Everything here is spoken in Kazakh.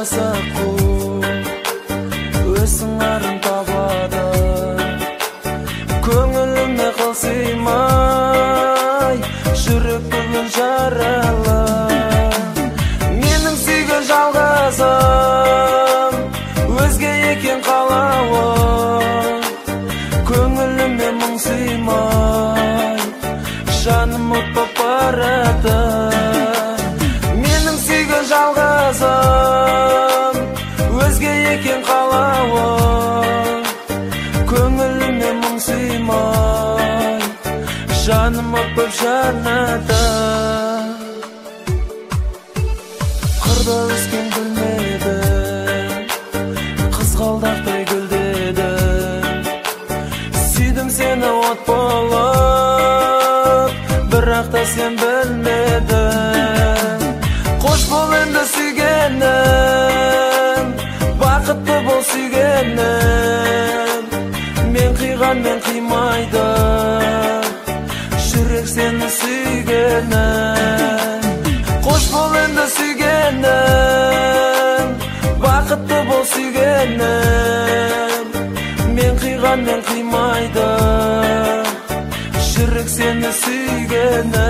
жасақу өз сыңарын табады. Көңіліме қылсыймай жүрек бүгін жаралы. Менің сүйген жалғызым өзге екен қалауы. Көңіліме мұң сыймай жаным от боп барады. Менің сүйген жалғызым өзге екен қалауы. Көңіліме мұң сыймай жаным от боп жанады. Қырда өскен гүлмедің қызғалдақтай гүлдедің. Сүйдім сені от болып, бірақ та сен білмедің. Қош бол енді сүйгенім, бақытты бол сүйгенім. Мен қиған мен қимайды, жүрек сені сүйгенім. Қош бол енді сүйгенім, бақытты бол сүйгенім. Мен қиған мен қимайды, жүрек сені сүйгенім.